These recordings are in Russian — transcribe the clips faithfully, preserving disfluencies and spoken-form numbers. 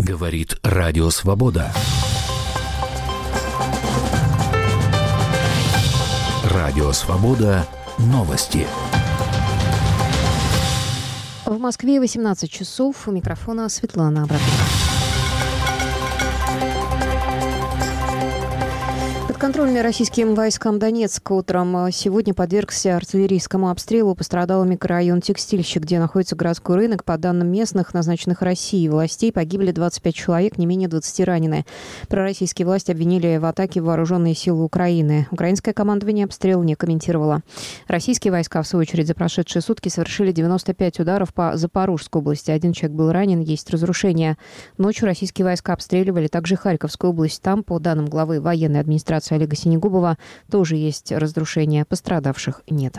Говорит Радио Свобода. Радио Свобода. Новости. В Москве восемнадцать часов. У микрофона Светлана Абракова. Подконтрольный российским войскам Донецк утром сегодня подвергся артиллерийскому обстрелу. Пострадал микрорайон Текстильщик, где находится городской рынок. По данным местных, назначенных Россией властей, погибли двадцать пять человек, не менее двадцати ранены. Пророссийские власти обвинили в атаке вооруженные силы Украины. Украинское командование обстрел не комментировало. Российские войска, в свою очередь, за прошедшие сутки совершили девяносто пять ударов по Запорожской области. Один человек был ранен, есть разрушения. Ночью российские войска обстреливали также Харьковскую область. Там, по данным главы военной администрации Олега Синегубова, тоже есть разрушения, пострадавших нет.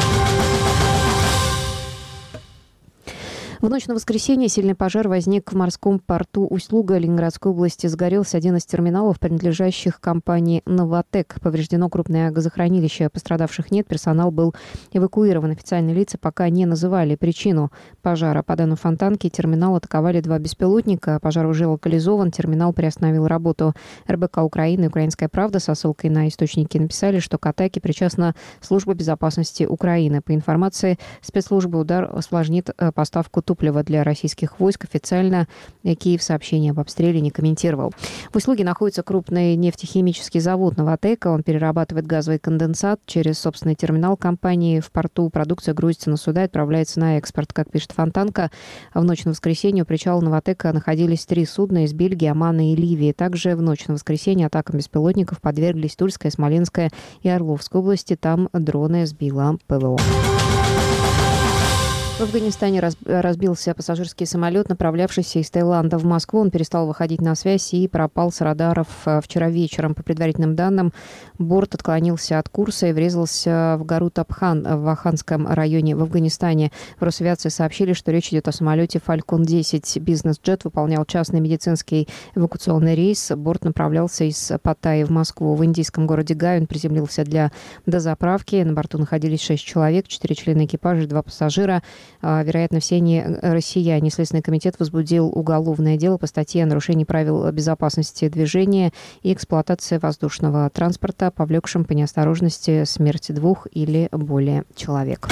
В ночь на воскресенье сильный пожар возник в морском порту Усть-Луга Ленинградской области. Сгорелся один из терминалов, принадлежащих компании «Новатэк». Повреждено крупное газохранилище. Пострадавших нет. Персонал был эвакуирован. Официальные лица пока не называли причину пожара. По данным Фонтанки, терминал атаковали два беспилотника. Пожар уже локализован. Терминал приостановил работу. эр бэ ка Украины и «Украинская правда» со ссылкой на источники написали, что к атаке причастна Служба безопасности Украины. По информации спецслужбы, удар осложнит поставку топлива для российских войск. Официально Киев сообщение об обстреле не комментировал. В Усть-Луге находится крупный нефтехимический завод «Новатэк». Он перерабатывает газовый конденсат через собственный терминал компании. В порту продукция грузится на суда и отправляется на экспорт. Как пишет Фонтанка, в ночь на воскресенье у причала «Новатэка» находились три судна из Бельгии, Омана и Ливии. Также в ночь на воскресенье атакам беспилотников подверглись Тульская, Смоленская и Орловская области. Там дроны сбила пэ вэ о. В Афганистане разбился пассажирский самолет, направлявшийся из Таиланда в Москву. Он перестал выходить на связь и пропал с радаров вчера вечером. По предварительным данным, борт отклонился от курса и врезался в гору Табхан в Аханском районе в Афганистане. В Росавиации сообщили, что речь идет о самолете «Фалькон десять». Бизнес-джет выполнял частный медицинский эвакуационный рейс. Борт направлялся из Паттайи в Москву. В индийском городе Гай он приземлился для дозаправки. На борту находились шесть человек, четыре члена экипажа и два пассажира. Вероятно, все они россияне. Следственный комитет возбудил уголовное дело по статье о нарушении правил безопасности движения и эксплуатации воздушного транспорта, повлекшим по неосторожности смерть двух или более человек.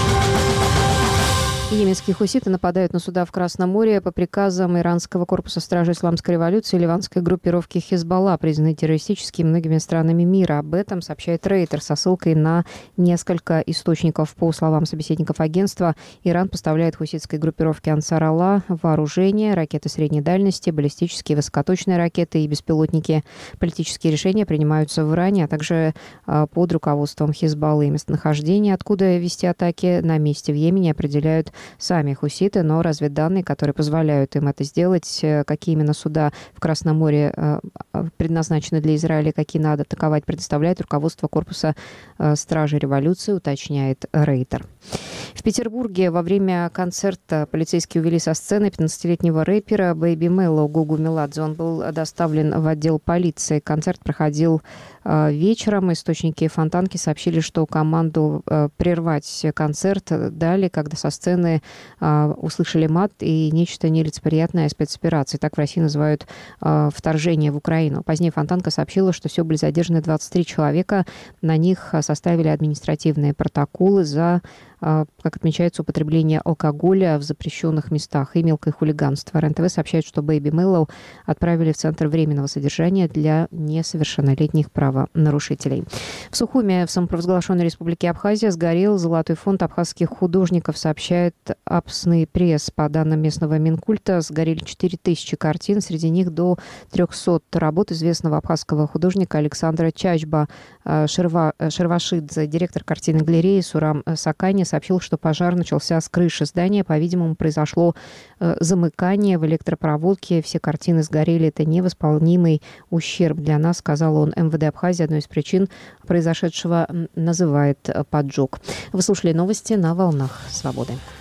Йеменские хуситы нападают на суда в Красном море по приказам Иранского корпуса стражи исламской революции и ливанской группировки Хизбалла, признанной террористической многими странами мира. Об этом сообщает Рейтер со ссылкой на несколько источников. По словам собеседников агентства, Иран поставляет хуситской группировке Ансар Аллах вооружение, ракеты средней дальности, баллистические высокоточные ракеты и беспилотники. Политические решения принимаются в Иране, а также под руководством Хизбаллы. Местонахождение, откуда вести атаки на месте в Йемене, определяют сами хуситы, но разведданные, которые позволяют им это сделать, какие именно суда в Красном море предназначены для Израиля, какие надо атаковать, предоставляет руководство корпуса стражи революции, уточняет Рейтер. В Петербурге во время концерта полицейские увели со сцены пятнадцатилетнего рэпера Бэйби Мэллоу Гугу Меладзе. Он был доставлен в отдел полиции. Концерт проходил вечером. Источники Фонтанки сообщили, что команду прервать концерт дали, когда со сцены услышали мат и нечто нелицеприятное спецоперации. Так в России называют вторжение в Украину. Позднее Фонтанка сообщила, что всего были задержаны двадцать три человека. На них составили административные протоколы за, как отмечается, употребление алкоголя в запрещенных местах и мелкое хулиганство. эр эн тэ вэ сообщает, что Бэйби Мэллоу отправили в Центр временного содержания для несовершеннолетних правонарушителей. В Сухуме, в самопровозглашенной республике Абхазия, сгорел золотой фонд абхазских художников, сообщает Апсный пресс. По данным местного Минкульта, сгорели четыре тысячи картин, среди них до трехсот работ известного абхазского художника Александра Чачба. Шерва, Шервашидзе, директор картинной галереи Сурам Сакани, сообщил, что пожар начался с крыши здания. По-видимому, произошло замыкание в электропроводке. Все картины сгорели. Это невосполнимый ущерб для нас, сказал он. эм вэ дэ Абхазии одной из причин произошедшего называет поджог. Вы слушали новости на волнах Свободы.